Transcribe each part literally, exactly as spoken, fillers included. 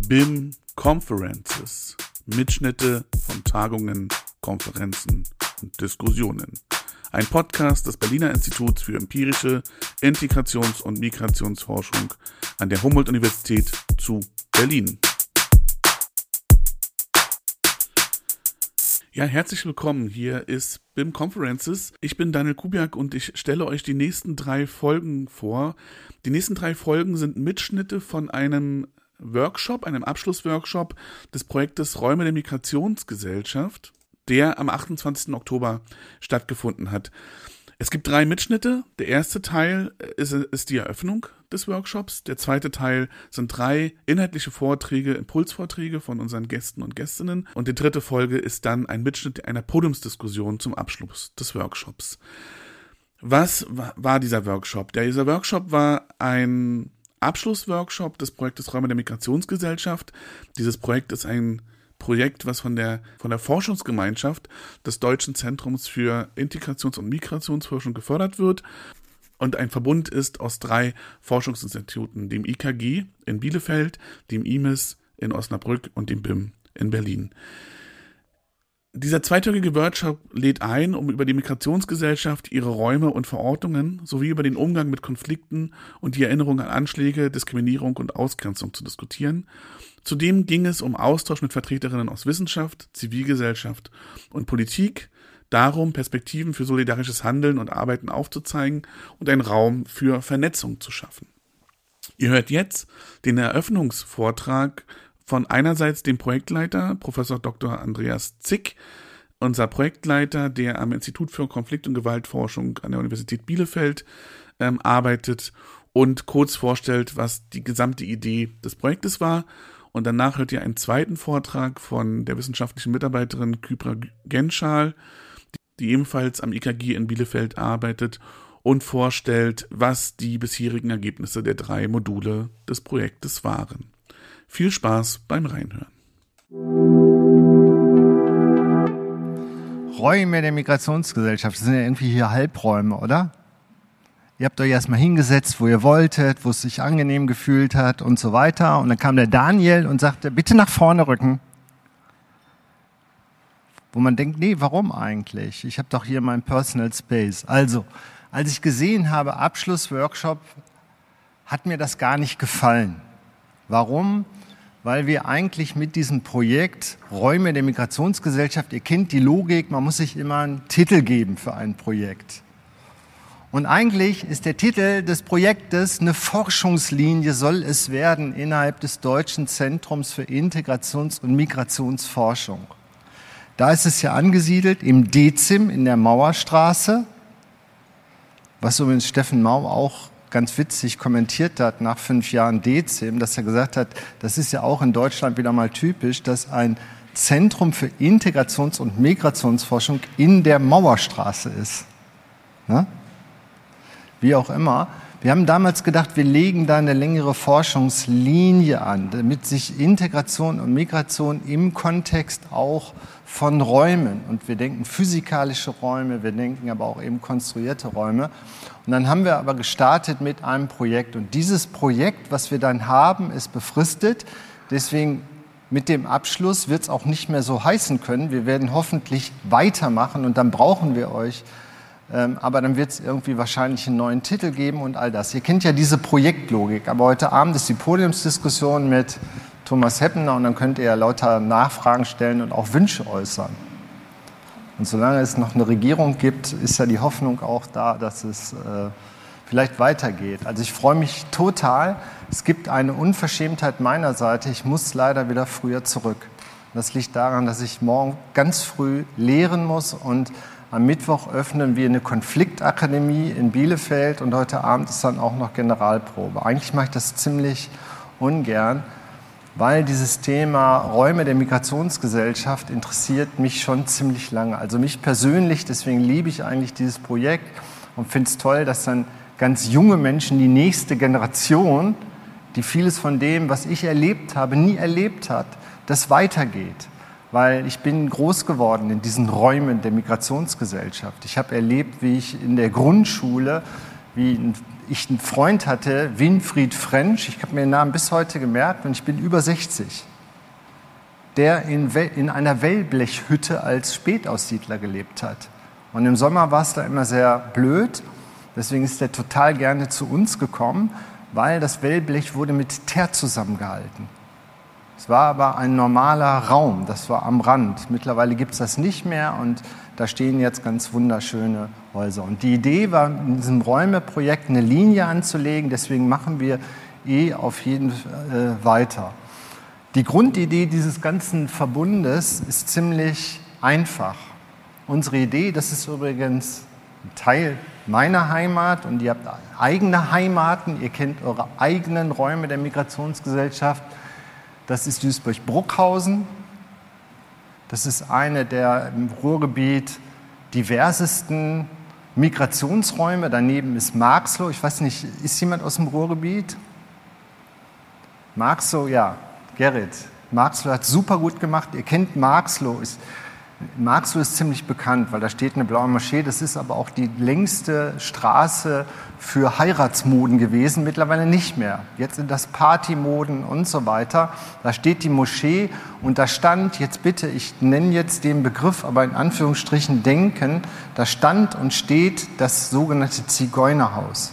B I M Conferences, Mitschnitte von Tagungen, Konferenzen und Diskussionen. Ein Podcast des Berliner Instituts für empirische Integrations- und Migrationsforschung an der Humboldt-Universität zu Berlin. Ja, herzlich willkommen. Hier ist B I M Conferences. Ich bin Daniel Kubiak und ich stelle euch die nächsten drei Folgen vor. Die nächsten drei Folgen sind Mitschnitte von einem Workshop, einem Abschlussworkshop des Projektes Räume der Migrationsgesellschaft, der am achtundzwanzigsten Oktober stattgefunden hat. Es gibt drei Mitschnitte. Der erste Teil ist, ist die Eröffnung des Workshops. Der zweite Teil sind drei inhaltliche Vorträge, Impulsvorträge von unseren Gästen und Gästinnen. Und die dritte Folge ist dann ein Mitschnitt einer Podiumsdiskussion zum Abschluss des Workshops. Was war dieser Workshop? Dieser Workshop war ein Abschlussworkshop des Projektes Räume der Migrationsgesellschaft. Dieses Projekt ist ein Projekt, was von der, von der Forschungsgemeinschaft des Deutschen Zentrums für Integrations- und Migrationsforschung gefördert wird und ein Verbund ist aus drei Forschungsinstituten, dem I K G in Bielefeld, dem I M I S in Osnabrück und dem B I M in Berlin. Dieser zweitägige Workshop lädt ein, um über die Migrationsgesellschaft, ihre Räume und Verortungen sowie über den Umgang mit Konflikten und die Erinnerung an Anschläge, Diskriminierung und Ausgrenzung zu diskutieren. Zudem ging es um Austausch mit Vertreterinnen aus Wissenschaft, Zivilgesellschaft und Politik, darum, Perspektiven für solidarisches Handeln und Arbeiten aufzuzeigen und einen Raum für Vernetzung zu schaffen. Ihr hört jetzt den Eröffnungsvortrag von einerseits dem Projektleiter, Professor Doktor Andreas Zick, unser Projektleiter, der am Institut für Konflikt- und Gewaltforschung an der Universität Bielefeld ähm, arbeitet und kurz vorstellt, was die gesamte Idee des Projektes war. Und danach hört ihr einen zweiten Vortrag von der wissenschaftlichen Mitarbeiterin Kübra Genschal, die ebenfalls am I K G in Bielefeld arbeitet und vorstellt, was die bisherigen Ergebnisse der drei Module des Projektes waren. Viel Spaß beim Reinhören. Räume der Migrationsgesellschaft, das sind ja irgendwie hier Halbräume, oder? Ihr habt euch erstmal hingesetzt, wo ihr wolltet, wo es sich angenehm gefühlt hat und so weiter. Und dann kam der Daniel und sagte, bitte nach vorne rücken. Wo man denkt, nee, warum eigentlich? Ich habe doch hier meinen Personal Space. Also, als ich gesehen habe, Abschlussworkshop, hat mir das gar nicht gefallen. Warum? Weil wir eigentlich mit diesem Projekt Räume der Migrationsgesellschaft, ihr kennt die Logik, man muss sich immer einen Titel geben für ein Projekt. Und eigentlich ist der Titel des Projektes eine Forschungslinie, soll es werden, innerhalb des Deutschen Zentrums für Integrations- und Migrationsforschung. Da ist es ja angesiedelt im D Z I M in der Mauerstraße, was übrigens Steffen Mau auch ganz witzig kommentiert hat nach fünf Jahren D Z I M, dass er gesagt hat, das ist ja auch in Deutschland wieder mal typisch, dass ein Zentrum für Integrations- und Migrationsforschung in der Mauerstraße ist. Ne? Wie auch immer. Wir haben damals gedacht, wir legen da eine längere Forschungslinie an, damit sich Integration und Migration im Kontext auch von Räumen, und wir denken physikalische Räume, wir denken aber auch eben konstruierte Räume. Und dann haben wir aber gestartet mit einem Projekt. Und dieses Projekt, was wir dann haben, ist befristet. Deswegen mit dem Abschluss wird es auch nicht mehr so heißen können. Wir werden hoffentlich weitermachen und dann brauchen wir euch. Ähm, aber dann wird es irgendwie wahrscheinlich einen neuen Titel geben und all das. Ihr kennt ja diese Projektlogik. Aber heute Abend ist die Podiumsdiskussion mit Thomas Heppner und dann könnt ihr ja lauter Nachfragen stellen und auch Wünsche äußern. Und solange es noch eine Regierung gibt, ist ja die Hoffnung auch da, dass es äh, vielleicht weitergeht. Also ich freue mich total. Es gibt eine Unverschämtheit meiner Seite. Ich muss leider wieder früher zurück. Das liegt daran, dass ich morgen ganz früh lehren muss und am Mittwoch öffnen wir eine Konfliktakademie in Bielefeld und heute Abend ist dann auch noch Generalprobe. Eigentlich mache ich das ziemlich ungern, weil dieses Thema Räume der Migrationsgesellschaft interessiert mich schon ziemlich lange. Also mich persönlich, deswegen liebe ich eigentlich dieses Projekt und finde es toll, dass dann ganz junge Menschen, die nächste Generation, die vieles von dem, was ich erlebt habe, nie erlebt hat, das weitergeht. Weil ich bin groß geworden in diesen Räumen der Migrationsgesellschaft. Ich habe erlebt, wie ich in der Grundschule, wie ein ich einen Freund hatte, Winfried French, ich habe mir den Namen bis heute gemerkt und ich bin über sechzig, der in, in einer Wellblechhütte als Spätaussiedler gelebt hat. Und im Sommer war es da immer sehr blöd, deswegen ist er total gerne zu uns gekommen, weil das Wellblech wurde mit Teer zusammengehalten. Es war aber ein normaler Raum, das war am Rand. Mittlerweile gibt es das nicht mehr und da stehen jetzt ganz wunderschöne Häuser. Und die Idee war, in diesem Räumeprojekt eine Linie anzulegen, deswegen machen wir eh auf jeden Fall äh, weiter. Die Grundidee dieses ganzen Verbundes ist ziemlich einfach. Unsere Idee, das ist übrigens ein Teil meiner Heimat und ihr habt eigene Heimaten, ihr kennt eure eigenen Räume der Migrationsgesellschaft. Das ist Duisburg-Bruckhausen. Das ist eine der im Ruhrgebiet diversesten Migrationsräume. Daneben ist Marxloh. Ich weiß nicht, ist jemand aus dem Ruhrgebiet? Marxloh, ja, Gerrit. Marxloh hat super gut gemacht. Ihr kennt Marxloh. Ist, Marxloh ist ziemlich bekannt, weil da steht eine blaue Moschee. Das ist aber auch die längste Straße für Heiratsmoden gewesen, mittlerweile nicht mehr. Jetzt sind das Partymoden und so weiter. Da steht die Moschee und da stand, jetzt bitte, ich nenne jetzt den Begriff, aber in Anführungsstrichen denken, da stand und steht das sogenannte Zigeunerhaus.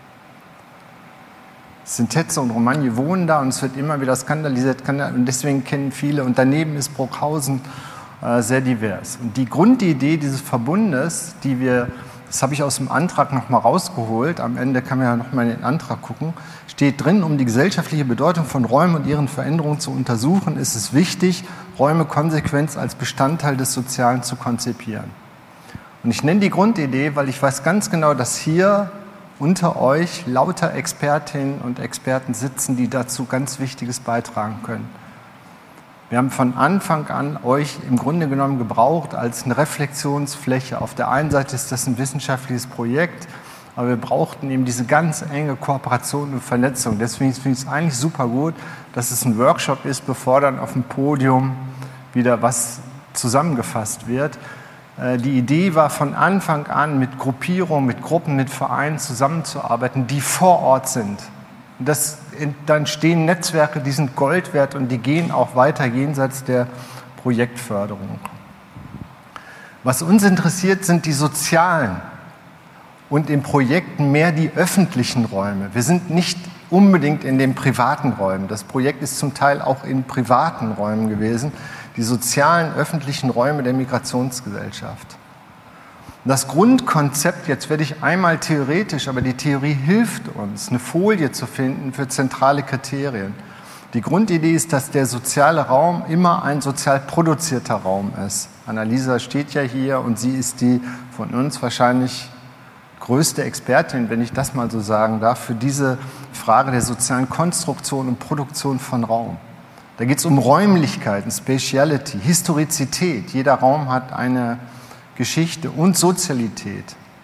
Sintetze und Romagna wohnen da und es wird immer wieder skandalisiert und deswegen kennen viele. Und daneben ist Bruckhausen äh, sehr divers. Und die Grundidee dieses Verbundes, die wir, das habe ich aus dem Antrag nochmal rausgeholt, am Ende kann man ja nochmal in den Antrag gucken, steht drin, um die gesellschaftliche Bedeutung von Räumen und ihren Veränderungen zu untersuchen, ist es wichtig, Räume konsequent als Bestandteil des Sozialen zu konzipieren. Und ich nenne die Grundidee, weil ich weiß ganz genau, dass hier unter euch lauter Expertinnen und Experten sitzen, die dazu ganz Wichtiges beitragen können. Wir haben von Anfang an euch im Grunde genommen gebraucht als eine Reflexionsfläche. Auf der einen Seite ist das ein wissenschaftliches Projekt, aber wir brauchten eben diese ganz enge Kooperation und Vernetzung. Deswegen finde ich es eigentlich super gut, dass es ein Workshop ist, bevor dann auf dem Podium wieder was zusammengefasst wird. Die Idee war von Anfang an, mit Gruppierungen, mit Gruppen, mit Vereinen zusammenzuarbeiten, die vor Ort sind. Das, dann entstehen Netzwerke, die sind Gold wert und die gehen auch weiter jenseits der Projektförderung. Was uns interessiert, sind die sozialen und in Projekten mehr die öffentlichen Räume. Wir sind nicht unbedingt in den privaten Räumen. Das Projekt ist zum Teil auch in privaten Räumen gewesen. Die sozialen, öffentlichen Räume der Migrationsgesellschaft. Das Grundkonzept, jetzt werde ich einmal theoretisch, aber die Theorie hilft uns, eine Folie zu finden für zentrale Kriterien. Die Grundidee ist, dass der soziale Raum immer ein sozial produzierter Raum ist. Annalisa steht ja hier und sie ist die von uns wahrscheinlich größte Expertin, wenn ich das mal so sagen darf, für diese Frage der sozialen Konstruktion und Produktion von Raum. Da geht es um Räumlichkeiten, Spatiality, Historizität. Jeder Raum hat eine Geschichte und Sozialität.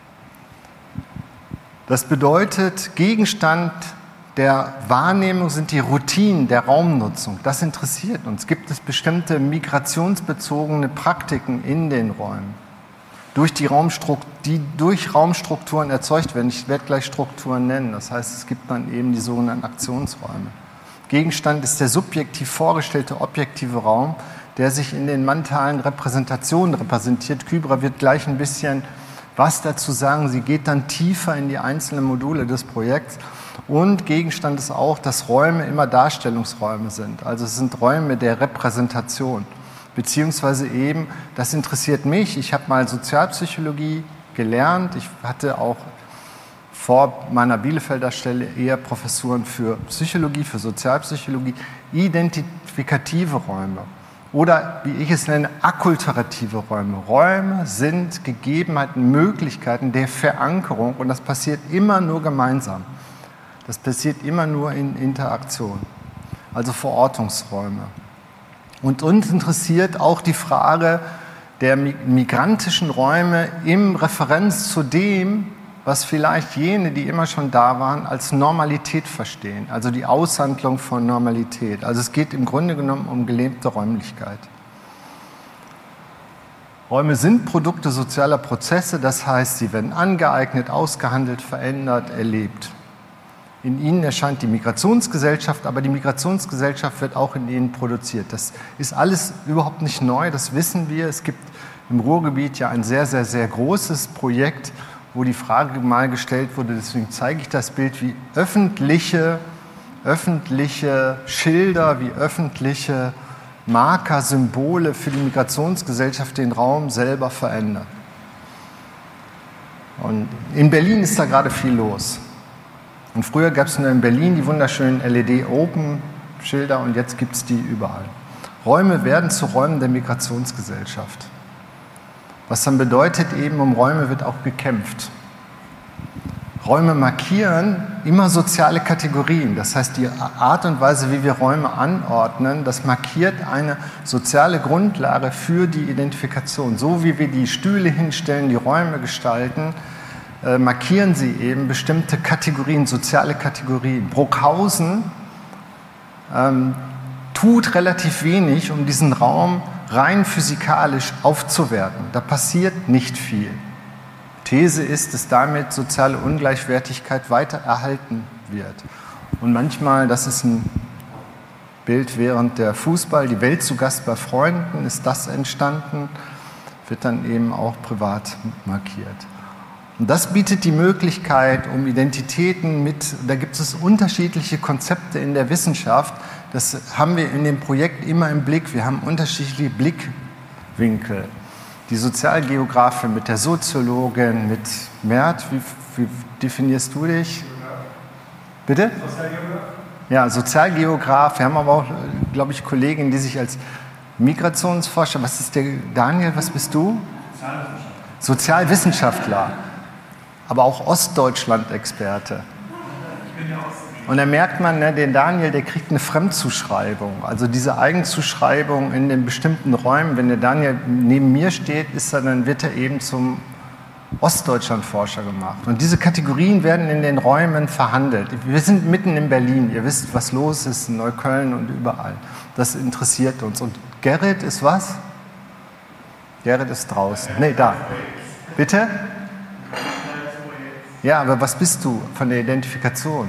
Das bedeutet, Gegenstand der Wahrnehmung sind die Routinen der Raumnutzung. Das interessiert uns. Gibt es bestimmte migrationsbezogene Praktiken in den Räumen, durch die, Raumstruktur, die durch Raumstrukturen erzeugt werden? Ich werde gleich Strukturen nennen. Das heißt, es gibt dann eben die sogenannten Aktionsräume. Gegenstand ist der subjektiv vorgestellte objektive Raum, der sich in den mentalen Repräsentationen repräsentiert. Kybra wird gleich ein bisschen was dazu sagen. Sie geht dann tiefer in die einzelnen Module des Projekts. Und Gegenstand ist auch, dass Räume immer Darstellungsräume sind. Also es sind Räume der Repräsentation. Beziehungsweise eben, das interessiert mich, ich habe mal Sozialpsychologie gelernt. Ich hatte auch vor meiner Bielefelder Stelle eher Professuren für Psychologie, für Sozialpsychologie, identifikative Räume oder, wie ich es nenne, akkulturative Räume. Räume sind Gegebenheiten, Möglichkeiten der Verankerung und das passiert immer nur gemeinsam. Das passiert immer nur in Interaktion, also Verortungsräume. Und uns interessiert auch die Frage der migrantischen Räume im Referenz zu dem, was vielleicht jene, die immer schon da waren, als Normalität verstehen, also die Aushandlung von Normalität. Also es geht im Grunde genommen um gelebte Räumlichkeit. Räume sind Produkte sozialer Prozesse, das heißt, sie werden angeeignet, ausgehandelt, verändert, erlebt. In ihnen erscheint die Migrationsgesellschaft, aber die Migrationsgesellschaft wird auch in ihnen produziert. Das ist alles überhaupt nicht neu, das wissen wir. Es gibt im Ruhrgebiet ja ein sehr, sehr, sehr großes Projekt, wo die Frage mal gestellt wurde, deswegen zeige ich das Bild, wie öffentliche, öffentliche Schilder, wie öffentliche Marker, Symbole für die Migrationsgesellschaft den Raum selber verändern. Und in Berlin ist da gerade viel los. Und früher gab es nur in Berlin die wunderschönen L E D-Open-Schilder und jetzt gibt es die überall. Räume werden zu Räumen der Migrationsgesellschaft. Was dann bedeutet, eben um Räume wird auch gekämpft. Räume markieren immer soziale Kategorien. Das heißt, die Art und Weise, wie wir Räume anordnen, das markiert eine soziale Grundlage für die Identifikation. So wie wir die Stühle hinstellen, die Räume gestalten, äh, markieren sie eben bestimmte Kategorien, soziale Kategorien. Bruckhausen ähm, tut relativ wenig, um diesen Raum rein physikalisch aufzuwerten. Da passiert nicht viel. These ist, dass damit soziale Ungleichwertigkeit weiter erhalten wird. Und manchmal, das ist ein Bild während der Fußball, die Welt zu Gast bei Freunden, ist das entstanden, wird dann eben auch privat markiert. Und das bietet die Möglichkeit, um Identitäten mit, da gibt es unterschiedliche Konzepte in der Wissenschaft, das haben wir in dem Projekt immer im Blick, wir haben unterschiedliche Blickwinkel. Die Sozialgeografin mit der Soziologin, mit Mert, wie, wie definierst du dich? Bitte? Sozialgeograf? Ja, Sozialgeograf. Wir haben aber auch, glaube ich, Kolleginnen, die sich als Migrationsforscher, was ist der, Daniel, was bist du? Sozialwissenschaftler. Sozialwissenschaftler, aber auch Ostdeutschland-Experte. Ich bin ja Ostdeutschland. Und da merkt man, ne, den Daniel, der kriegt eine Fremdzuschreibung. Also diese Eigenzuschreibung in den bestimmten Räumen. Wenn der Daniel neben mir steht, ist er, dann wird er eben zum Ostdeutschland-Forscher gemacht. Und diese Kategorien werden in den Räumen verhandelt. Wir sind mitten in Berlin. Ihr wisst, was los ist in Neukölln und überall. Das interessiert uns. Und Gerrit ist was? Gerrit ist draußen. Nee, da. Bitte? Ja, aber was bist du von der Identifikation?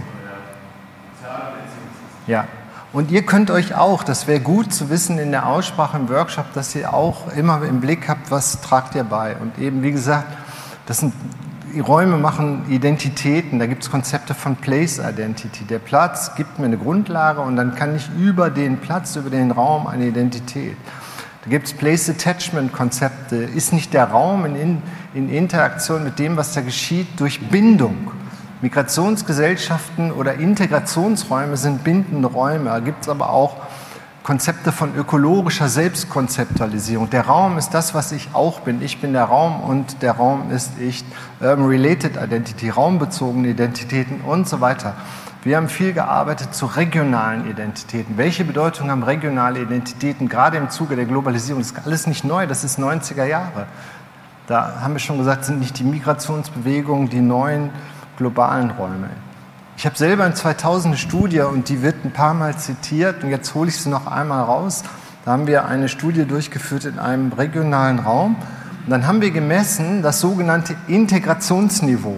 Ja, und ihr könnt euch auch, das wäre gut zu wissen in der Aussprache im Workshop, dass ihr auch immer im Blick habt, was tragt ihr bei. Und eben, wie gesagt, das sind, die Räume machen Identitäten, da gibt es Konzepte von Place Identity. Der Platz gibt mir eine Grundlage und dann kann ich über den Platz, über den Raum eine Identität. Da gibt es Place Attachment Konzepte, ist nicht der Raum in, in Interaktion mit dem, was da geschieht, durch Bindung. Migrationsgesellschaften oder Integrationsräume sind bindende Räume. Da gibt es aber auch Konzepte von ökologischer Selbstkonzeptualisierung. Der Raum ist das, was ich auch bin. Ich bin der Raum und der Raum ist ich. Urban Related Identity, raumbezogene Identitäten und so weiter. Wir haben viel gearbeitet zu regionalen Identitäten. Welche Bedeutung haben regionale Identitäten, gerade im Zuge der Globalisierung? Das ist alles nicht neu, das ist neunziger Jahre. Da haben wir schon gesagt, sind nicht die Migrationsbewegungen die neuen globalen Räume. Ich habe selber in zweitausend eine Studie und die wird ein paar Mal zitiert und jetzt hole ich sie noch einmal raus. Da haben wir eine Studie durchgeführt in einem regionalen Raum und dann haben wir gemessen das sogenannte Integrationsniveau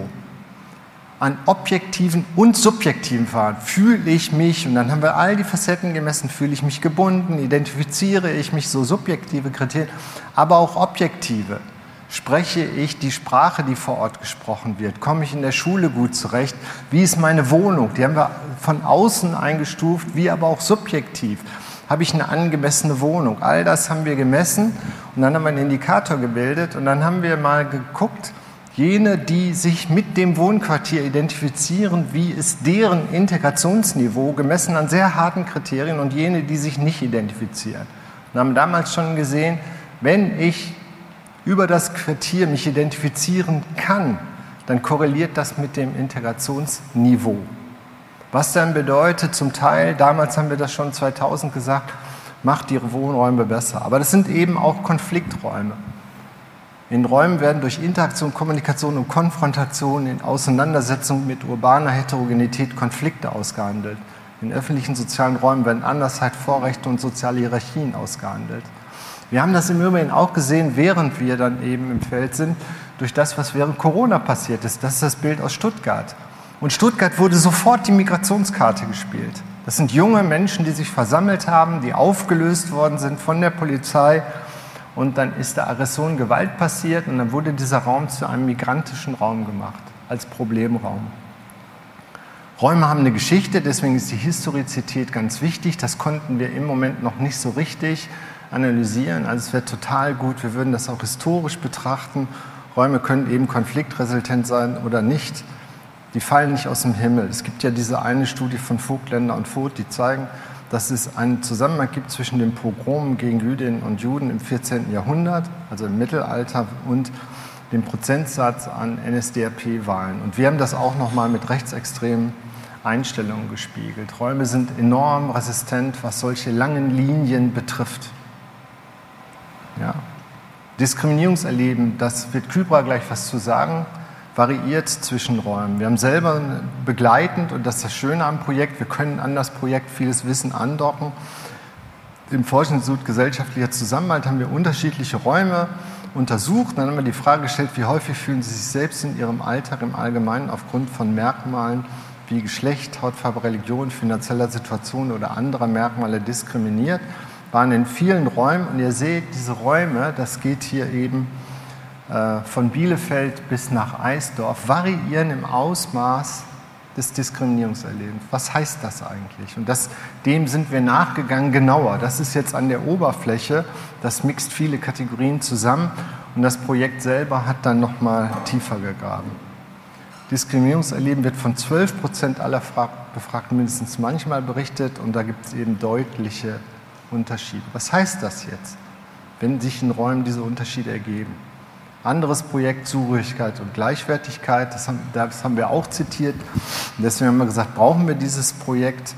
an objektiven und subjektiven Verhalten. Fühle ich mich, und dann haben wir all die Facetten gemessen, fühle ich mich gebunden, identifiziere ich mich, so subjektive Kriterien, aber auch objektive. Spreche ich die Sprache, die vor Ort gesprochen wird? Komme ich in der Schule gut zurecht? Wie ist meine Wohnung? Die haben wir von außen eingestuft, wie aber auch subjektiv. Habe ich eine angemessene Wohnung? All das haben wir gemessen und dann haben wir einen Indikator gebildet und dann haben wir mal geguckt, jene, die sich mit dem Wohnquartier identifizieren, wie ist deren Integrationsniveau, gemessen an sehr harten Kriterien, und jene, die sich nicht identifizieren. Wir haben damals schon gesehen, wenn ich über das Quartier mich identifizieren kann, dann korreliert das mit dem Integrationsniveau. Was dann bedeutet, zum Teil, damals haben wir das schon zweitausend gesagt, macht ihre Wohnräume besser. Aber das sind eben auch Konflikträume. In Räumen werden durch Interaktion, Kommunikation und Konfrontation in Auseinandersetzung mit urbaner Heterogenität Konflikte ausgehandelt. In öffentlichen sozialen Räumen werden Andersheit, Vorrechte und soziale Hierarchien ausgehandelt. Wir haben das im Übrigen auch gesehen, während wir dann eben im Feld sind, durch das, was während Corona passiert ist. Das ist das Bild aus Stuttgart. Und Stuttgart wurde sofort die Migrationskarte gespielt. Das sind junge Menschen, die sich versammelt haben, die aufgelöst worden sind von der Polizei. Und dann ist der Aggression Gewalt passiert und dann wurde dieser Raum zu einem migrantischen Raum gemacht, als Problemraum. Räume haben eine Geschichte, deswegen ist die Historizität ganz wichtig. Das konnten wir im Moment noch nicht so richtig analysieren. Also es wäre total gut, wir würden das auch historisch betrachten. Räume können eben konfliktresistent sein oder nicht. Die fallen nicht aus dem Himmel. Es gibt ja diese eine Studie von Vogtländer und Voth, die zeigen, dass es einen Zusammenhang gibt zwischen den Pogromen gegen Jüdinnen und Juden im vierzehnten Jahrhundert, also im Mittelalter, und dem Prozentsatz an N S D A P-Wahlen. Und wir haben das auch nochmal mit rechtsextremen Einstellungen gespiegelt. Räume sind enorm resistent, was solche langen Linien betrifft. Ja. Diskriminierungserleben, das wird Kybra gleich was zu sagen, variiert zwischen Räumen. Wir haben selber begleitend, und das ist das Schöne am Projekt, wir können an das Projekt vieles Wissen andocken. Im Forschungsinstitut Gesellschaftlicher Zusammenhalt haben wir unterschiedliche Räume untersucht. Dann haben wir die Frage gestellt, wie häufig fühlen Sie sich selbst in Ihrem Alltag im Allgemeinen aufgrund von Merkmalen wie Geschlecht, Hautfarbe, Religion, finanzieller Situation oder anderer Merkmale diskriminiert. Waren in vielen Räumen, und ihr seht, diese Räume, das geht hier eben äh, von Bielefeld bis nach Eisdorf, variieren im Ausmaß des Diskriminierungserlebens. Was heißt das eigentlich? Und das, dem sind wir nachgegangen genauer. Das ist jetzt an der Oberfläche, das mixt viele Kategorien zusammen, und das Projekt selber hat dann nochmal tiefer gegraben. Diskriminierungserleben wird von zwölf Prozent aller Befragten mindestens manchmal berichtet, und da gibt es eben deutliche Unterschiede. Was heißt das jetzt, wenn sich in Räumen diese Unterschiede ergeben? Anderes Projekt, Zugehörigkeit und Gleichwertigkeit, das haben, das haben wir auch zitiert. Und deswegen haben wir gesagt, brauchen wir dieses Projekt?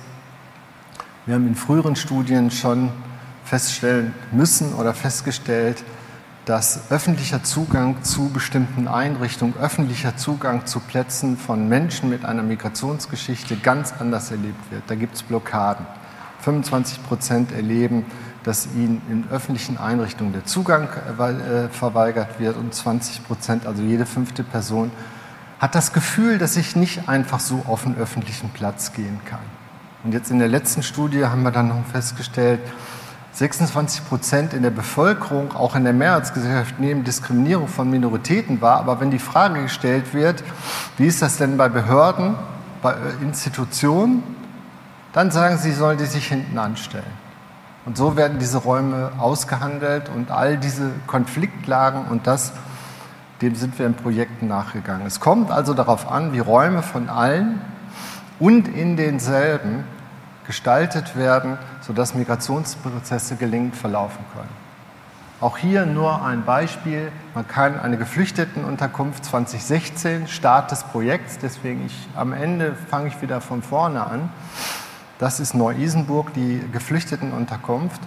Wir haben in früheren Studien schon feststellen müssen oder festgestellt, dass öffentlicher Zugang zu bestimmten Einrichtungen, öffentlicher Zugang zu Plätzen von Menschen mit einer Migrationsgeschichte ganz anders erlebt wird. Da gibt es Blockaden. fünfundzwanzig Prozent erleben, dass ihnen in öffentlichen Einrichtungen der Zugang äh, verweigert wird, und zwanzig Prozent, also jede fünfte Person, hat das Gefühl, dass ich nicht einfach so auf einen öffentlichen Platz gehen kann. Und jetzt in der letzten Studie haben wir dann noch festgestellt, sechsundzwanzig Prozent in der Bevölkerung, auch in der Mehrheitsgesellschaft, nehmen Diskriminierung von Minoritäten wahr. Aber wenn die Frage gestellt wird, wie ist das denn bei Behörden, bei Institutionen, dann sagen sie, sollen die sich hinten anstellen. Und so werden diese Räume ausgehandelt, und all diese Konfliktlagen, und das, dem sind wir in Projekten nachgegangen. Es kommt also darauf an, wie Räume von allen und in denselben gestaltet werden, sodass Migrationsprozesse gelingend verlaufen können. Auch hier nur ein Beispiel. Man kann eine Geflüchtetenunterkunft zwanzig sechzehn, Start des Projekts, deswegen ich, am Ende fange ich wieder von vorne an. Das ist Neu-Isenburg, die Geflüchtetenunterkunft.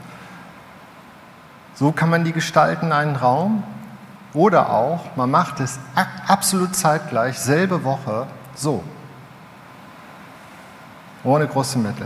So kann man die gestalten, einen Raum. Oder auch, man macht es absolut zeitgleich, selbe Woche, so. Ohne große Mittel.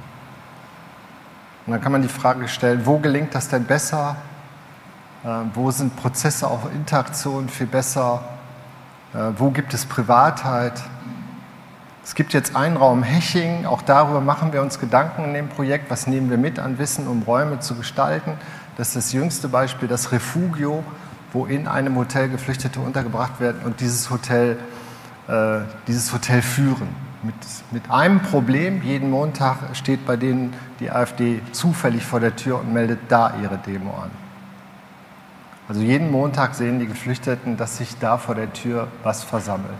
Und dann kann man die Frage stellen, wo gelingt das denn besser? Äh, wo sind Prozesse auf Interaktion viel besser? Äh, wo gibt es Privatheit? Es gibt jetzt einen Raum Heching, auch darüber machen wir uns Gedanken in dem Projekt. Was nehmen wir mit an Wissen, um Räume zu gestalten? Das ist das jüngste Beispiel, das Refugio, wo in einem Hotel Geflüchtete untergebracht werden und dieses Hotel, äh, dieses Hotel führen. Mit, mit einem Problem, jeden Montag steht bei denen die AfD zufällig vor der Tür und meldet da ihre Demo an. Also jeden Montag sehen die Geflüchteten, dass sich da vor der Tür was versammelt.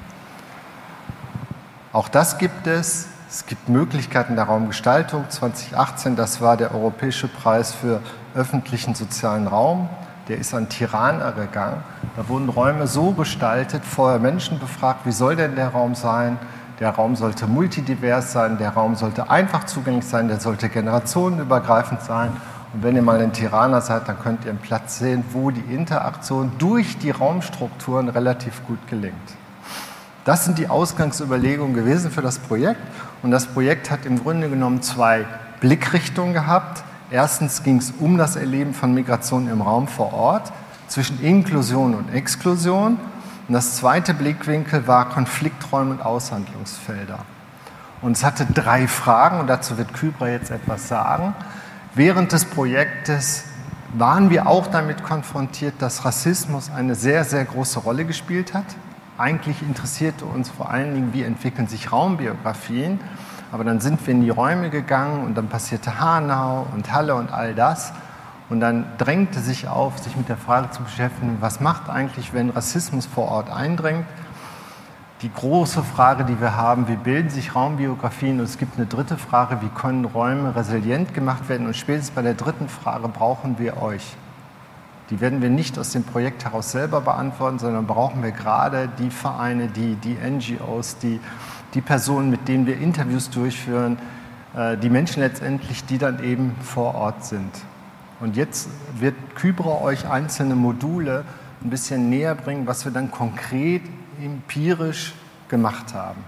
Auch das gibt es. Es gibt Möglichkeiten der Raumgestaltung. zwanzig achtzehn, das war der Europäische Preis für öffentlichen sozialen Raum. Der ist an Tirana gegangen. Da wurden Räume so gestaltet, vorher Menschen befragt, wie soll denn der Raum sein? Der Raum sollte multidivers sein, der Raum sollte einfach zugänglich sein, der sollte generationenübergreifend sein. Und wenn ihr mal in Tirana seid, dann könnt ihr einen Platz sehen, wo die Interaktion durch die Raumstrukturen relativ gut gelingt. Das sind die Ausgangsüberlegungen gewesen für das Projekt. Und das Projekt hat im Grunde genommen zwei Blickrichtungen gehabt. Erstens ging es um das Erleben von Migration im Raum vor Ort, zwischen Inklusion und Exklusion. Und das zweite Blickwinkel war Konflikträume und Aushandlungsfelder. Und es hatte drei Fragen, und dazu wird Kybra jetzt etwas sagen. Während des Projektes waren wir auch damit konfrontiert, dass Rassismus eine sehr, sehr große Rolle gespielt hat. Eigentlich interessierte uns vor allen Dingen, wie entwickeln sich Raumbiografien. Aber dann sind wir in die Räume gegangen und dann passierte Hanau und Halle und all das. Und dann drängte sich auf, sich mit der Frage zu beschäftigen, was macht eigentlich, wenn Rassismus vor Ort eindringt? Die große Frage, die wir haben, wie bilden sich Raumbiografien? Und es gibt eine dritte Frage, wie können Räume resilient gemacht werden? Und spätestens bei der dritten Frage brauchen wir euch. Die werden wir nicht aus dem Projekt heraus selber beantworten, sondern brauchen wir gerade die Vereine, die, die N G Os, die, die Personen, mit denen wir Interviews durchführen, äh, die Menschen letztendlich, die dann eben vor Ort sind. Und jetzt wird Kybra euch einzelne Module ein bisschen näher bringen, was wir dann konkret empirisch gemacht haben.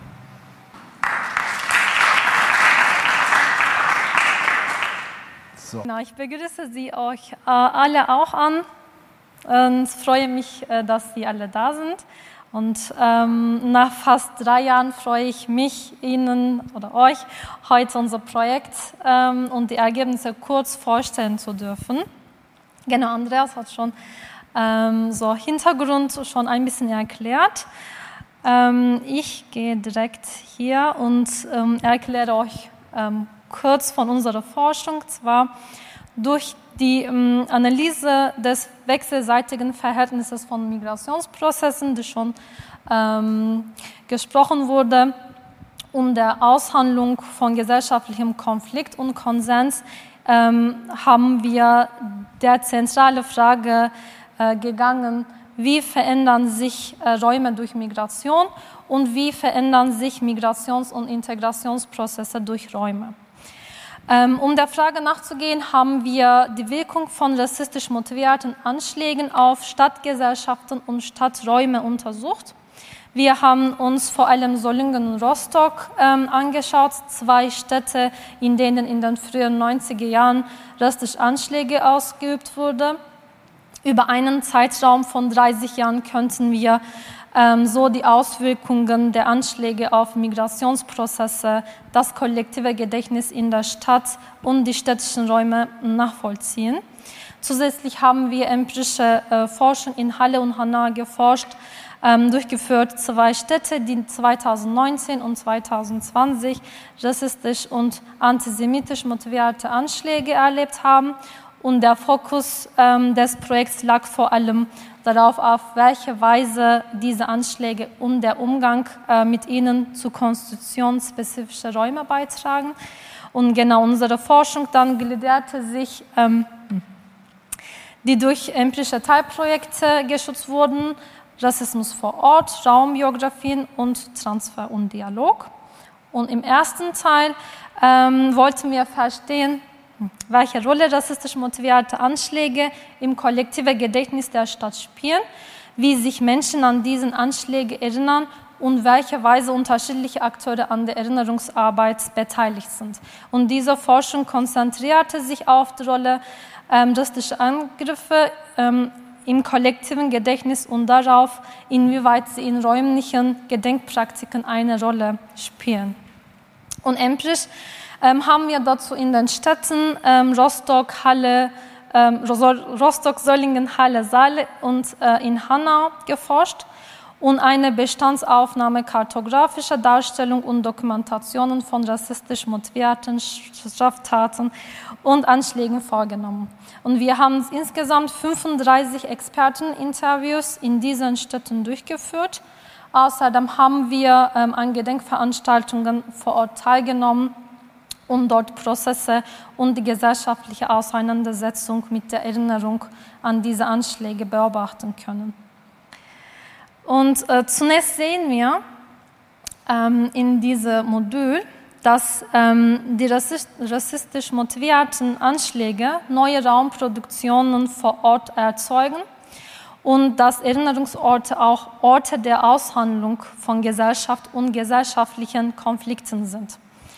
So. Na, ich begrüße Sie euch äh, alle auch an und freue mich, äh, dass Sie alle da sind. Und ähm, nach fast drei Jahren freue ich mich, Ihnen oder euch heute unser Projekt ähm, und die Ergebnisse kurz vorstellen zu dürfen. Genau, Andreas hat schon ähm, so Hintergrund schon ein bisschen erklärt. Ähm, ich gehe direkt hier und ähm, erkläre euch ähm, kurz von unserer Forschung, zwar durch die ähm, Analyse des wechselseitigen Verhältnisses von Migrationsprozessen, die schon ähm, gesprochen wurde, und der Aushandlung von gesellschaftlichem Konflikt und Konsens, ähm, haben wir der zentrale Frage äh, gegangen, wie verändern sich äh, Räume durch Migration und wie verändern sich Migrations- und Integrationsprozesse durch Räume. Um der Frage nachzugehen, haben wir die Wirkung von rassistisch motivierten Anschlägen auf Stadtgesellschaften und Stadträume untersucht. Wir haben uns vor allem Solingen und Rostock ähm, angeschaut, zwei Städte, in denen in den frühen neunziger Jahren rassistische Anschläge ausgeübt wurden. Über einen Zeitraum von dreißig Jahren könnten wir ähm, so die Auswirkungen der Anschläge auf Migrationsprozesse, das kollektive Gedächtnis in der Stadt und die städtischen Räume nachvollziehen. Zusätzlich haben wir empirische äh, Forschung in Halle und Hanau geforscht, ähm, durchgeführt, zwei Städte, die zweitausendneunzehn und zweitausendzwanzig rassistisch und antisemitisch motivierte Anschläge erlebt haben. Und der Fokus ähm, des Projekts lag vor allem darauf, auf welche Weise diese Anschläge und der Umgang äh, mit ihnen zu konstitutionsspezifischen Räumen beitragen. Und genau unsere Forschung dann gliederte sich, ähm, die durch empirische Teilprojekte geschützt wurden, Rassismus vor Ort, Raumbiografien und Transfer und Dialog. Und im ersten Teil ähm, wollten wir verstehen, welche Rolle rassistisch motivierte Anschläge im kollektiven Gedächtnis der Stadt spielen, wie sich Menschen an diesen Anschläge erinnern und welche Weise unterschiedliche Akteure an der Erinnerungsarbeit beteiligt sind. Und diese Forschung konzentrierte sich auf die Rolle ähm, rassistischer Angriffe ähm, im kollektiven Gedächtnis und darauf, inwieweit sie in räumlichen Gedenkpraktiken eine Rolle spielen. Und empirisch ähm, haben wir dazu in den Städten ähm, Rostock, Halle, ähm, Rostock, Solingen, Halle, Saale und äh, in Hanau geforscht und eine Bestandsaufnahme kartografischer Darstellung und Dokumentationen von rassistisch motivierten Straftaten und Anschlägen vorgenommen. Und wir haben insgesamt fünfunddreißig Experteninterviews in diesen Städten durchgeführt. Außerdem haben wir ähm, an Gedenkveranstaltungen vor Ort teilgenommen und dort Prozesse und die gesellschaftliche Auseinandersetzung mit der Erinnerung an diese Anschläge beobachten können. Und äh, zunächst sehen wir ähm, in diesem Modul, dass ähm, die rassist rassistisch motivierten Anschläge neue Raumproduktionen vor Ort erzeugen und dass Erinnerungsorte auch Orte der Aushandlung von Gesellschaft und gesellschaftlichen Konflikten sind.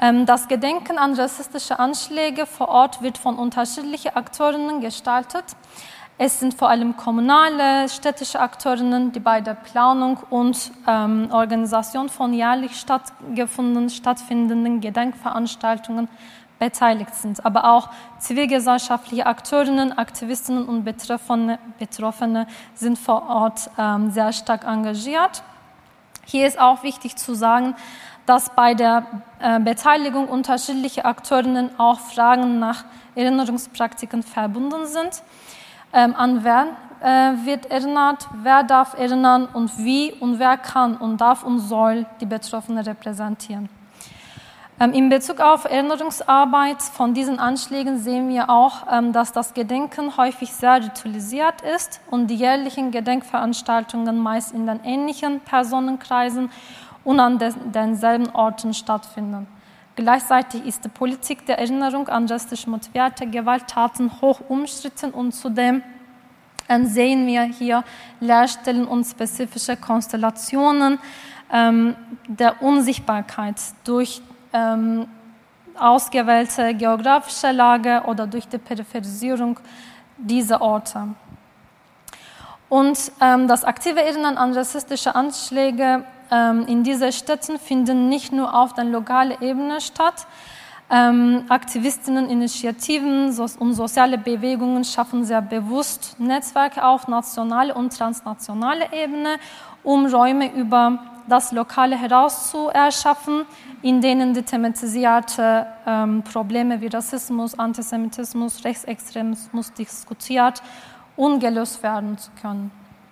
Das Gedenken an rassistische Anschläge vor Ort wird von unterschiedlichen Akteurinnen gestaltet. Es sind vor allem kommunale, städtische Akteurinnen, die bei der Planung und ähm, Organisation von jährlich stattgefundenen, stattfindenden Gedenkveranstaltungen beteiligt sind. Aber auch zivilgesellschaftliche Akteurinnen, Aktivistinnen und Betroffene, Betroffene sind vor Ort ähm, sehr stark engagiert. Hier ist auch wichtig zu sagen, dass bei der äh, Beteiligung unterschiedlicher Akteurinnen auch Fragen nach Erinnerungspraktiken verbunden sind. Ähm, an wer äh, wird erinnert, wer darf erinnern und wie und wer kann und darf und soll die Betroffenen repräsentieren. Ähm, in Bezug auf Erinnerungsarbeit von diesen Anschlägen sehen wir auch, ähm, dass das Gedenken häufig sehr ritualisiert ist und die jährlichen Gedenkveranstaltungen meist in den ähnlichen Personenkreisen und an den, denselben Orten stattfinden. Gleichzeitig ist die Politik der Erinnerung an rassistisch motivierte Gewalttaten hoch umstritten und zudem sehen wir hier Leerstellen und spezifische Konstellationen ähm, der Unsichtbarkeit durch ähm, ausgewählte geografische Lage oder durch die Peripherisierung dieser Orte. Und ähm, das aktive Erinnern an rassistische Anschläge ähm, in diesen Städten finden nicht nur auf der lokalen Ebene statt. Ähm, Aktivistinnen, Initiativen so, und soziale Bewegungen schaffen sehr bewusst Netzwerke auf nationaler und transnationaler Ebene, um Räume über das Lokale heraus zu erschaffen, in denen die thematisierte ähm, Probleme wie Rassismus, Antisemitismus, Rechtsextremismus diskutiert und gelöst werden zu können.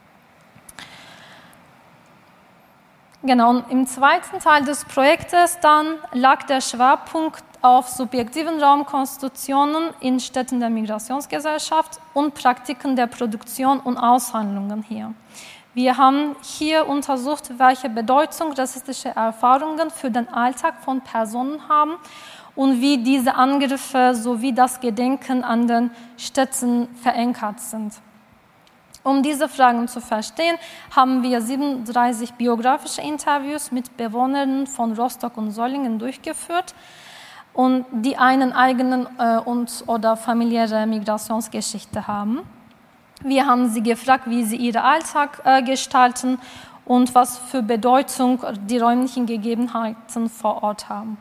Genau, und im zweiten Teil des Projektes dann lag der Schwerpunkt auf subjektiven Raumkonstitutionen in Städten der Migrationsgesellschaft und Praktiken der Produktion und Aushandlungen hier. Wir haben hier untersucht, welche Bedeutung rassistische Erfahrungen für den Alltag von Personen haben und wie diese Angriffe sowie das Gedenken an den Städten verankert sind. Um diese Fragen zu verstehen, haben wir siebenunddreißig biografische Interviews mit Bewohnern von Rostock und Solingen durchgeführt und die einen eigenen äh, und oder familiäre Migrationsgeschichte haben. Wir haben sie gefragt, wie sie ihren Alltag äh, gestalten und was für Bedeutung die räumlichen Gegebenheiten vor Ort haben.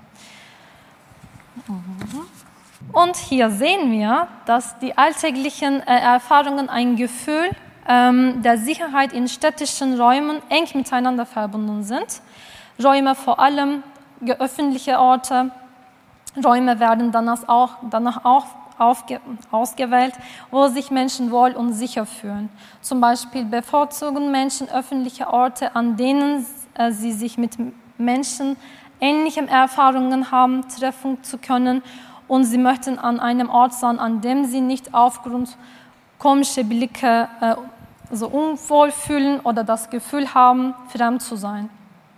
Und hier sehen wir, dass die alltäglichen äh, Erfahrungen ein Gefühl ähm, der Sicherheit in städtischen Räumen eng miteinander verbunden sind. Räume, vor allem öffentliche Orte, Räume werden danach auch, danach auch aufge, ausgewählt, wo sich Menschen wohl und sicher fühlen. Zum Beispiel bevorzugen Menschen öffentliche Orte, an denen äh, sie sich mit Menschen ähnlichen Erfahrungen haben, treffen zu können, und sie möchten an einem Ort sein, an dem sie nicht aufgrund komischer Blicke äh, so unwohl fühlen oder das Gefühl haben, fremd zu sein.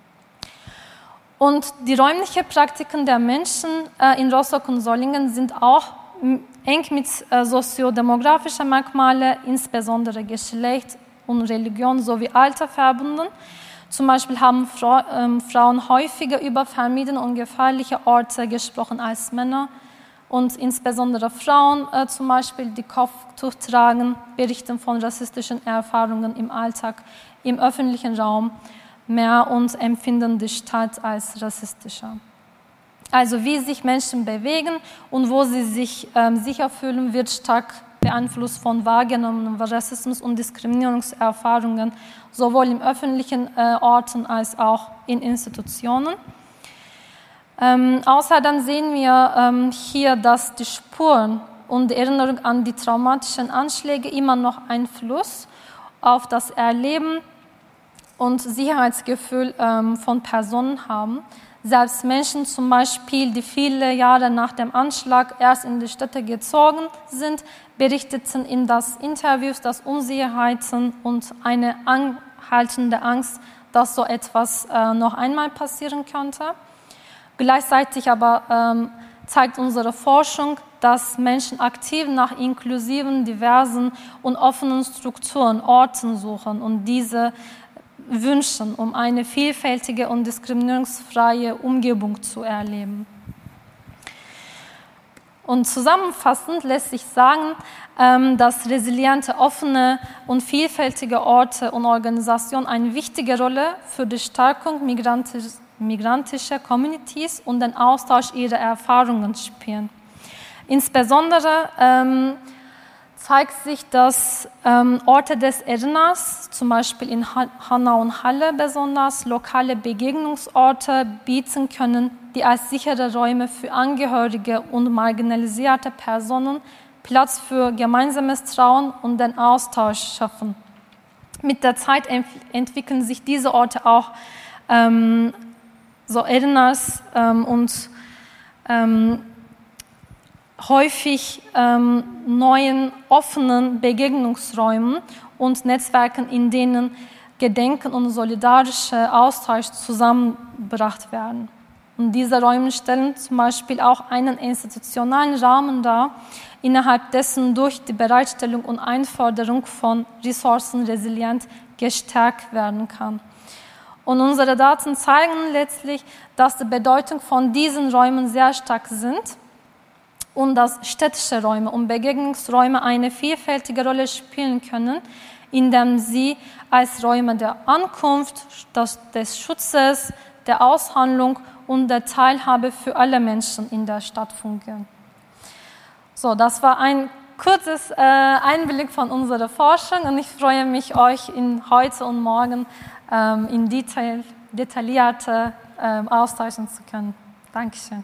Und die räumlichen Praktiken der Menschen äh, in Rostock und Solingen sind auch eng mit äh, soziodemografischen Merkmalen, insbesondere Geschlecht und Religion sowie Alter verbunden. Zum Beispiel haben Fra- ähm, Frauen häufiger über vermiedene und gefährliche Orte gesprochen als Männer. Und insbesondere Frauen, äh, zum Beispiel, die Kopftuch tragen, berichten von rassistischen Erfahrungen im Alltag, im öffentlichen Raum mehr und empfinden die Stadt als rassistischer. Also wie sich Menschen bewegen und wo sie sich ähm, sicher fühlen, wird stark beeinflusst von wahrgenommenen Rassismus- und Diskriminierungserfahrungen, sowohl in öffentlichen äh, Orten als auch in Institutionen. Ähm, außerdem sehen wir ähm, hier, dass die Spuren und die Erinnerung an die traumatischen Anschläge immer noch Einfluss auf das Erleben und Sicherheitsgefühl ähm, von Personen haben. Selbst Menschen zum Beispiel, die viele Jahre nach dem Anschlag erst in die Städte gezogen sind, berichteten in das Interviews, dass Unsicherheiten und eine anhaltende Angst, dass so etwas äh, noch einmal passieren könnte. Gleichzeitig aber ähm, zeigt unsere Forschung, dass Menschen aktiv nach inklusiven, diversen und offenen Strukturen, Orten suchen und diese wünschen, um eine vielfältige und diskriminierungsfreie Umgebung zu erleben. Und zusammenfassend lässt sich sagen, dass resiliente, offene und vielfältige Orte und Organisationen eine wichtige Rolle für die Stärkung migrantischer Communities und den Austausch ihrer Erfahrungen spielen. Insbesondere ähm, zeigt sich, dass ähm, Orte des Erinnerns, zum Beispiel in Hanau und Halle besonders, lokale Begegnungsorte bieten können, die als sichere Räume für Angehörige und marginalisierte Personen Platz für gemeinsames Trauen und den Austausch schaffen. Mit der Zeit ent- entwickeln sich diese Orte auch ähm, so Erinnerns ähm, und ähm, häufig ähm, neuen, offenen Begegnungsräumen und Netzwerken, in denen Gedenken und solidarischer Austausch zusammengebracht werden. Und diese Räume stellen zum Beispiel auch einen institutionalen Rahmen dar, innerhalb dessen durch die Bereitstellung und Einforderung von Ressourcen resilient gestärkt werden kann. Und unsere Daten zeigen letztlich, dass die Bedeutung von diesen Räumen sehr stark sind und dass städtische Räume und Begegnungsräume eine vielfältige Rolle spielen können, indem sie als Räume der Ankunft, des Schutzes, der Aushandlung und der Teilhabe für alle Menschen in der Stadt fungieren. So, das war ein kurzes äh, Einblick von unserer Forschung und ich freue mich, euch in heute und morgen ähm, in Detail, detaillierte ähm, austauschen zu können. Dankeschön.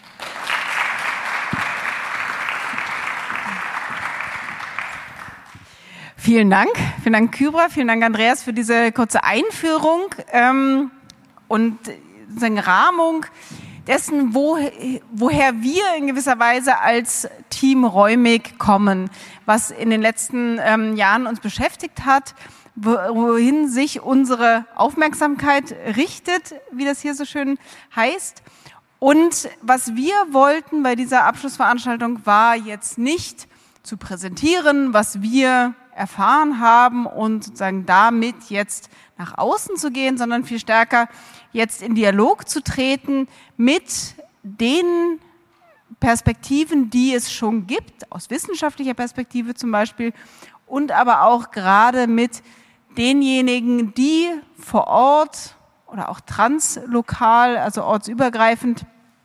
Vielen Dank. Vielen Dank, Kybra. Vielen Dank, Andreas, für diese kurze Einführung ähm, und seine Rahmung dessen, wo, woher wir in gewisser Weise als Team räumig kommen, was in den letzten ähm, Jahren uns beschäftigt hat, wohin sich unsere Aufmerksamkeit richtet, wie das hier so schön heißt. Und was wir wollten bei dieser Abschlussveranstaltung war jetzt nicht zu präsentieren, was wir erfahren haben und sozusagen damit jetzt nach außen zu gehen, sondern viel stärker jetzt in Dialog zu treten mit den Perspektiven, die es schon gibt, aus wissenschaftlicher Perspektive zum Beispiel, und aber auch gerade mit denjenigen, die vor Ort oder auch translokal, also ortsübergreifend,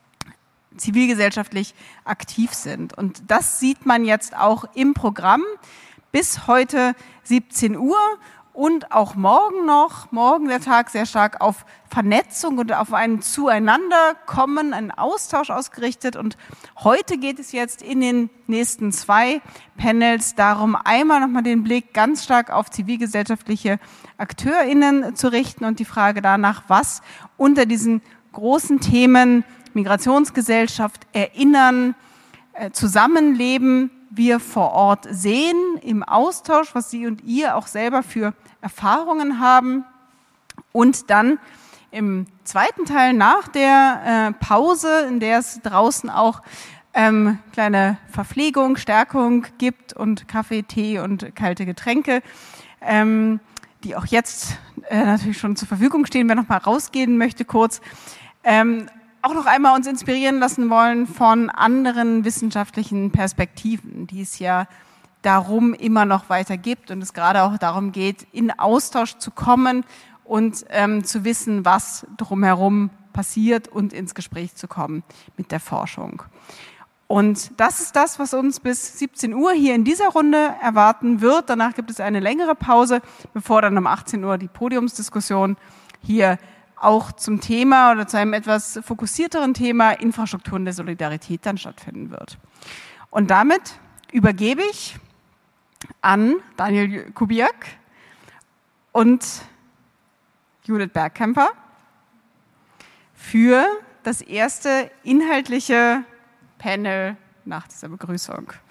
zivilgesellschaftlich aktiv sind. Und das sieht man jetzt auch im Programm bis heute siebzehn Uhr und auch morgen noch, morgen der Tag sehr stark auf Vernetzung und auf ein Zueinanderkommen, einen Austausch ausgerichtet. Und heute geht es jetzt in den nächsten zwei Panels darum, einmal nochmal den Blick ganz stark auf zivilgesellschaftliche AkteurInnen zu richten und die Frage danach, was unter diesen großen Themen Migrationsgesellschaft, Erinnern, Zusammenleben wir vor Ort sehen, im Austausch, was Sie und ihr auch selber für Erfahrungen haben. Und dann im zweiten Teil nach der äh, Pause, in der es draußen auch ähm, kleine Verpflegung, Stärkung gibt und Kaffee, Tee und kalte Getränke, ähm, die auch jetzt äh, natürlich schon zur Verfügung stehen, wer noch mal rausgehen möchte kurz. Ähm, auch noch einmal uns inspirieren lassen wollen von anderen wissenschaftlichen Perspektiven, die es ja darum immer noch weiter gibt und es gerade auch darum geht, in Austausch zu kommen und ähm, zu wissen, was drumherum passiert und ins Gespräch zu kommen mit der Forschung. Und das ist das, was uns bis siebzehn Uhr hier in dieser Runde erwarten wird. Danach gibt es eine längere Pause, bevor dann um achtzehn Uhr die Podiumsdiskussion hier auch zum Thema oder zu einem etwas fokussierteren Thema Infrastrukturen der Solidarität dann stattfinden wird. Und damit übergebe ich an Daniel Kubiak und Judith Bergkemper für das erste inhaltliche Panel nach dieser Begrüßung.